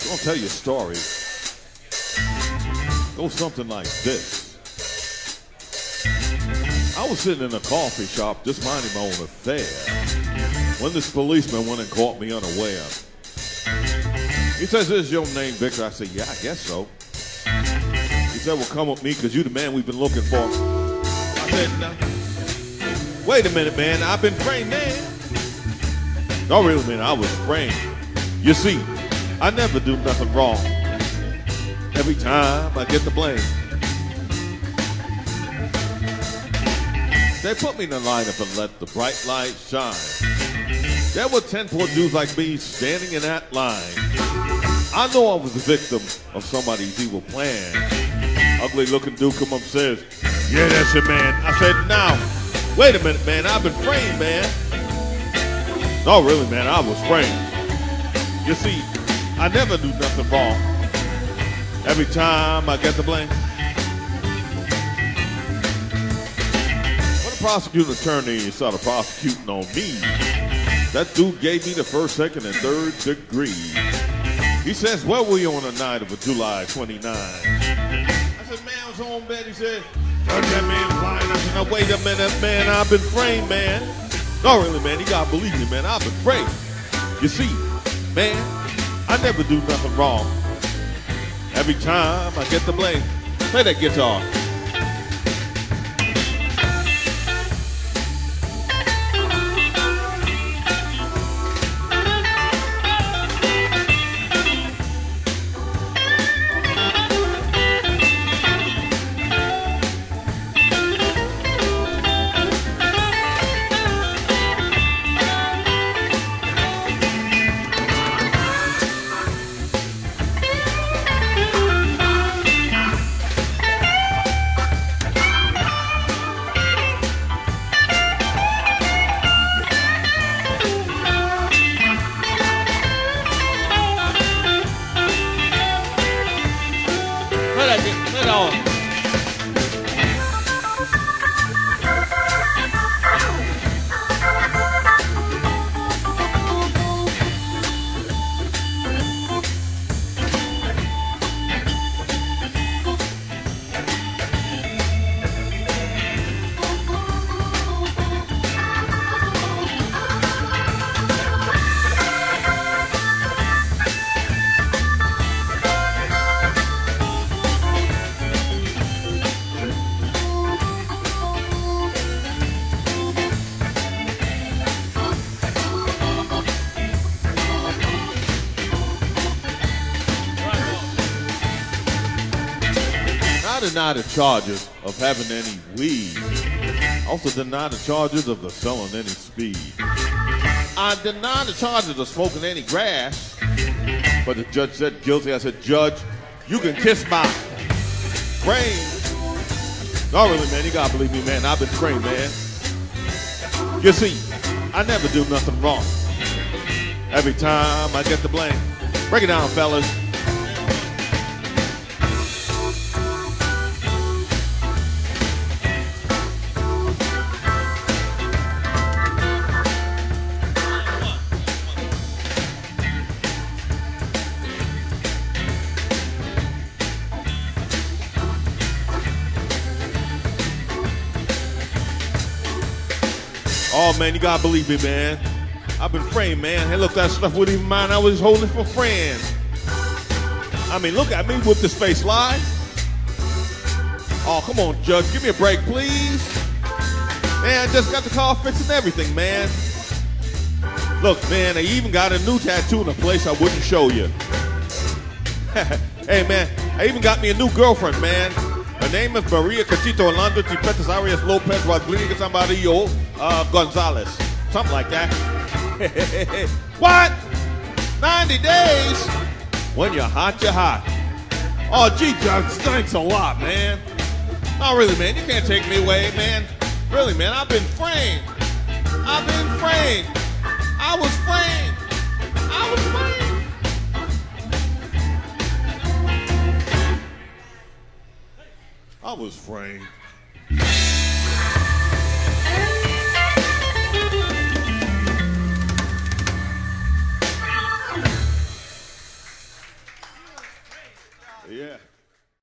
I'll tell you a story. It goes something like this. I was sitting in a coffee shop just minding my own affair when this policeman went and caught me unaware. He says, "Is your name Victor?" I said, "Yeah, I guess so." He said, "Well, come with me because you're the man we've been looking for." I said, "No. Wait a minute, man. I've been framed, man." No, really, man, I was framed. You see, I never do nothing wrong. Every time I get the blame. They put me in the lineup and let the bright light shine. There were 10 poor dudes like me standing in that line. I know I was the victim of somebody's evil plan. Ugly looking dude come up and says, "Yeah, that's it, man." I said, "Now, wait a minute, man. I've been framed, man." No, really, man, I was framed. You see, I never do nothing wrong. Every time I get the blame. When the prosecuting attorney started prosecuting on me, that dude gave me the first, second, and third degree. He says, "Where were you on the night of July 29?" I said, "Man, I was home bed." He said, "Heard that man flying." I said, "Now wait a minute, man. I've been framed, man." No, really, man. You gotta believe me, man. I've been framed. You see, man, I never do nothing wrong. Every time I get the blame. Play that guitar. Deny the charges of having any weed. Also deny the charges of the selling any speed. I deny the charges of smoking any grass. But the judge said guilty. I said, "Judge, you can kiss my brain." No, really, man, you gotta believe me, man. I've been framed, man. You see, I never do nothing wrong. Every time I get the blame. Break it down, fellas. Oh, man, you gotta believe me, man. I've been framed, man. Hey, look, that stuff wouldn't even mind. I was holding it for friends. I mean, look at me with this face lie. Oh, come on, Judge. Give me a break, please. Man, I just got the car fixed and everything, man. Look, man, I even got a new tattoo in a place I wouldn't show you. Hey, man, I even got me a new girlfriend, man. Her name is Maria Cachito Orlando Chipetas Arias Lopez Rodriguez Amarillo Gonzalez. Something like that. What? 90 days? When you're hot, you're hot. Oh, gee, Judge, thanks a lot, man. No, really, man, you can't take me away, man. Really, man, I've been framed. I've been framed. I was framed. I was framed. I was framed. Yeah.